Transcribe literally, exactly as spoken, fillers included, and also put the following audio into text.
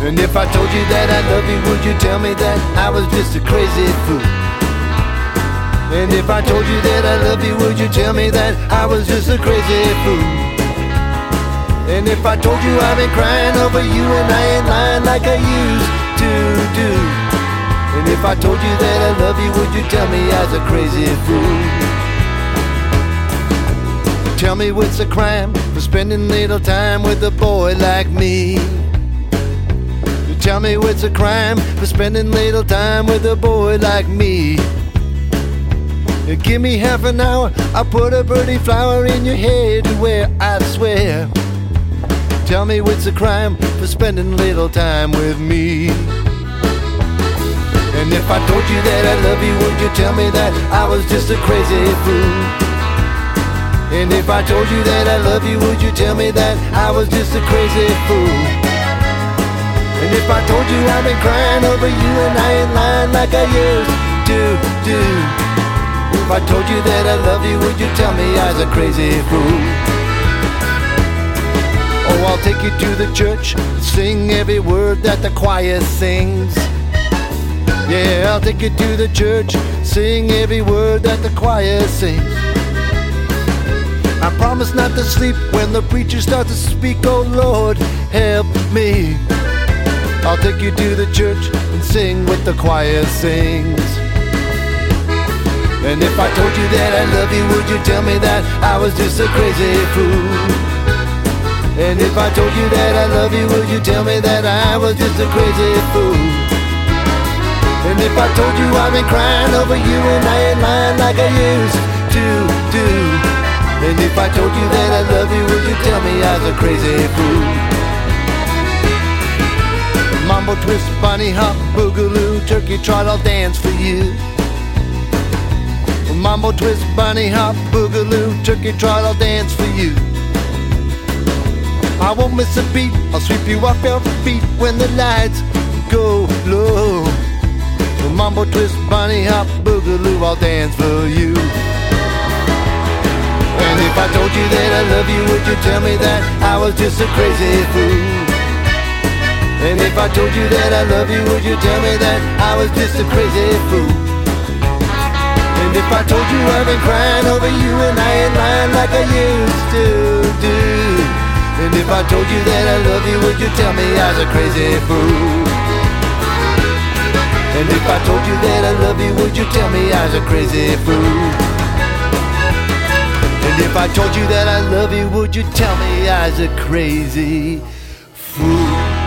And if I told you that I love you, would you tell me that I was just a crazy fool? And if I told you that I love you, would you tell me that I was just a crazy fool? And if I told you I've been crying over you and I ain't lying like I used to do? And if I told you that I love you, would you tell me I was a crazy fool? Tell me what's a crime for spending little time with a boy like me? Tell me what's a crime for spending little time with a boy like me? Give me half an hour, I'll put a pretty flower in your head to wear, I swear. Tell me what's a crime for spending little time with me? And if I told you that I love you, would you tell me that I was just a crazy fool? And if I told you that I love you, would you tell me that I was just a crazy fool? And if I told you I've been crying over you and I ain't lying like I used to do? If I told you that I love you, would you tell me I was a crazy fool? Oh, I'll take you to the church, sing every word that the choir sings. Yeah, I'll take you to the church, sing every word that the choir sings. I promise not to sleep when the preacher starts to speak. Oh Lord, help me. I'll take you to the church and sing what the choir sings. And if I told you that I love you, would you tell me that I was just a crazy fool? And if I told you that I love you, would you tell me that I was just a crazy fool? And if I told you I've been crying over you and I ain't lying like I used to do? And if I told you that I love you, would you tell me I was a crazy fool? Mambo, twist, bunny hop, boogaloo, turkey trot, I'll dance for you. Mambo, twist, bunny hop, boogaloo, turkey trot, I'll dance for you. I won't miss a beat, I'll sweep you off your feet when the lights go low. Mambo, twist, bunny hop, boogaloo, I'll dance for you. And if I told you that I love you, would you tell me that I was just a crazy fool? And if I told you that I love you, would you tell me that I was just a crazy fool? And if I told you I've been crying over you and I ain't lying like I used to do? And if I told you that I love you, would you tell me I was a crazy fool? And if I told you that I love you, would you tell me I was a crazy fool? And if I told you that I love you, would you tell me I was a crazy fool?